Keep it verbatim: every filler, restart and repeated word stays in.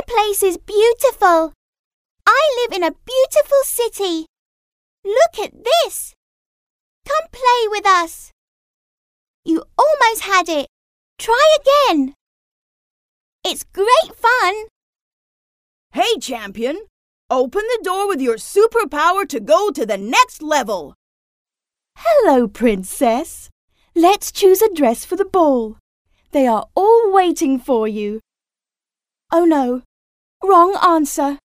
place is beautiful. I live in a beautiful city. Look at this. Come play with us. You almost had it. Try again. It's great fun. Hey, champion. Open the door with your superpower to go to the next level. Hello, princess. Let's choose a dress for the ball. They are all waiting for you. Oh no, wrong answer.